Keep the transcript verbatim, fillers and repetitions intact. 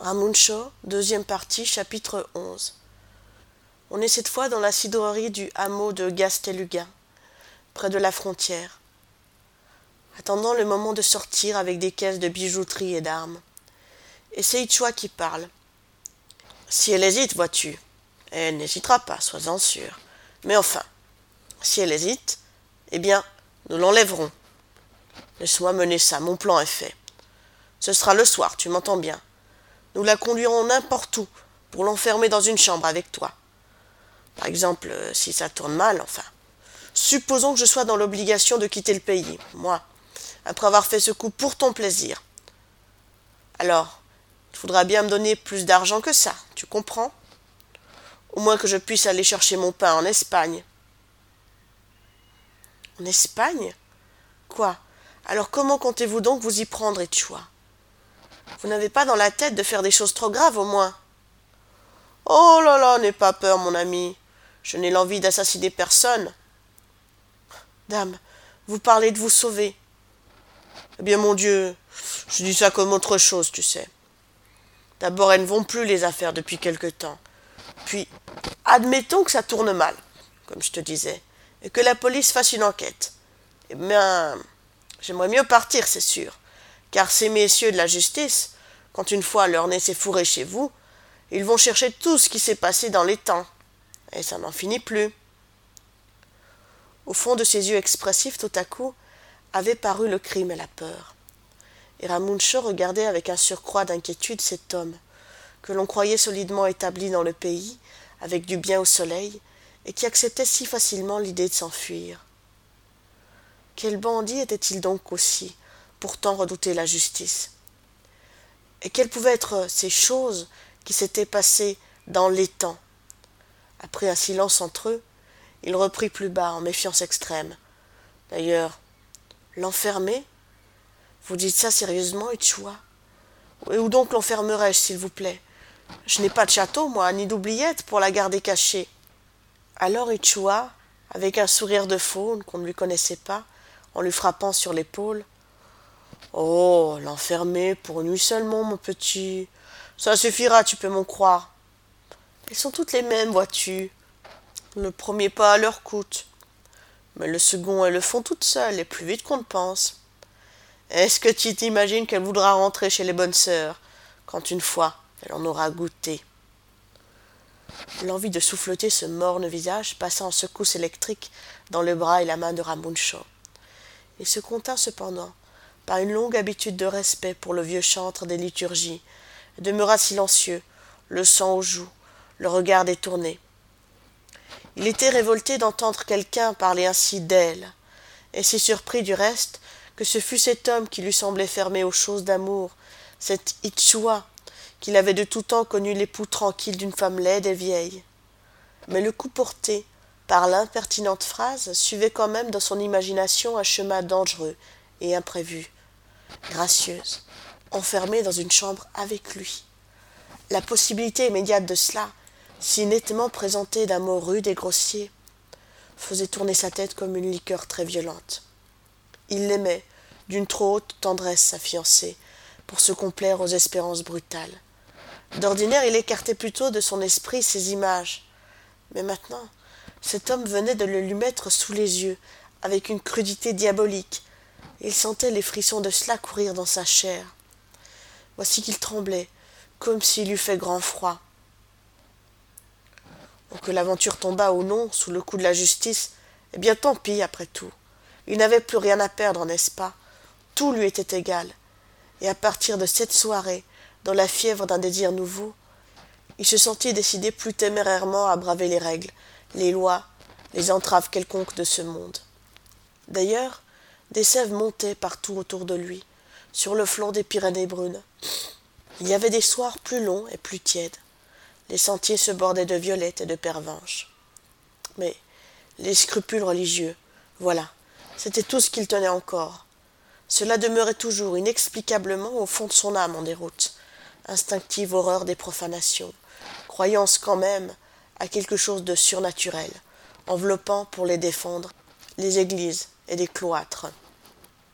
Ramuncho, deuxième partie, chapitre onze. On est cette fois dans la cidrerie du hameau de Gasteluga, près de la frontière, attendant le moment de sortir avec des caisses de bijouterie et d'armes. Et c'est Ichwa qui parle. Si elle hésite, vois-tu, elle n'hésitera pas, sois-en sûr. Mais enfin, si elle hésite, eh bien, nous l'enlèverons. Laisse-moi mener ça, mon plan est fait. Ce sera le soir, tu m'entends bien. Nous la conduirons n'importe où pour l'enfermer dans une chambre avec toi. Par exemple, si ça tourne mal, enfin. Supposons que je sois dans l'obligation de quitter le pays, moi, après avoir fait ce coup pour ton plaisir. Alors, il faudra bien me donner plus d'argent que ça, tu comprends? Au moins que je puisse aller chercher mon pain en Espagne. En Espagne? Quoi? Alors comment comptez-vous donc vous y prendre, Ichwa? Vous n'avez pas dans la tête de faire des choses trop graves, au moins? Oh là là, n'aie pas peur, mon ami. Je n'ai l'envie d'assassiner personne. Dame, vous parlez de vous sauver. Eh bien, mon Dieu, je dis ça comme autre chose, tu sais. D'abord, elles ne vont plus, les affaires, depuis quelque temps. Puis, admettons que ça tourne mal, comme je te disais, et que la police fasse une enquête. Eh bien, j'aimerais mieux partir, c'est sûr, car ces messieurs de la justice, quand une fois leur nez s'est fourré chez vous, ils vont chercher tout ce qui s'est passé dans les temps, et ça n'en finit plus. Au fond de ses yeux expressifs, tout à coup, avait paru le crime et la peur. Et Ramuncho regardait avec un surcroît d'inquiétude cet homme, que l'on croyait solidement établi dans le pays, avec du bien au soleil, et qui acceptait si facilement l'idée de s'enfuir. Quel bandit était-il donc aussi, pourtant redouter la justice? Et quelles pouvaient être ces choses qui s'étaient passées dans les temps? Après un silence entre eux, il reprit plus bas, en méfiance extrême. D'ailleurs, l'enfermer? Vous dites ça sérieusement, Ichwa? Et où donc l'enfermerais-je, s'il vous plaît? Je n'ai pas de château, moi, ni d'oubliette pour la garder cachée. Alors Ichwa, avec un sourire de faune qu'on ne lui connaissait pas, en lui frappant sur l'épaule, « Oh, l'enfermer pour une nuit seulement, mon petit. Ça suffira, tu peux m'en croire. Elles sont toutes les mêmes, vois-tu. Le premier pas leur coûte. Mais le second, elles le font toutes seules, et plus vite qu'on ne pense. Est-ce que tu t'imagines qu'elle voudra rentrer chez les bonnes sœurs, quand une fois elle en aura goûté ?» L'envie de souffleter ce morne visage passa en secousses électriques dans le bras et la main de Ramuncho. Il se contint cependant, par une longue habitude de respect pour le vieux chantre des liturgies, et demeura silencieux, le sang aux joues, le regard détourné. Il était révolté d'entendre quelqu'un parler ainsi d'elle, et si surpris du reste que ce fût cet homme qui lui semblait fermé aux choses d'amour, cet Ichwa, qu'il avait de tout temps connu l'époux tranquille d'une femme laide et vieille. Mais le coup porté par l'impertinente phrase suivait quand même dans son imagination un chemin dangereux et imprévu, gracieuse, enfermée dans une chambre avec lui. La possibilité immédiate de cela, si nettement présentée d'un mot rude et grossier, faisait tourner sa tête comme une liqueur très violente. Il l'aimait d'une trop haute tendresse, sa fiancée, pour se complaire aux espérances brutales. D'ordinaire, il écartait plutôt de son esprit ces images. Mais maintenant, cet homme venait de le lui mettre sous les yeux, avec une crudité diabolique. Il sentait les frissons de cela courir dans sa chair. Voici qu'il tremblait, comme s'il eût fait grand froid. Bon, que l'aventure tombât ou non sous le coup de la justice, eh bien tant pis après tout. Il n'avait plus rien à perdre, n'est-ce pas? Tout lui était égal. Et à partir de cette soirée, dans la fièvre d'un désir nouveau, il se sentit décidé plus témérairement à braver les règles, les lois, les entraves quelconques de ce monde. D'ailleurs, des sèves montaient partout autour de lui, sur le flanc des Pyrénées brunes. Il y avait des soirs plus longs et plus tièdes. Les sentiers se bordaient de violettes et de pervenches. Mais les scrupules religieux, voilà, c'était tout ce qu'il tenait encore. Cela demeurait toujours inexplicablement au fond de son âme en déroute, instinctive horreur des profanations, croyance quand même à quelque chose de surnaturel, enveloppant pour les défendre les églises et les cloîtres.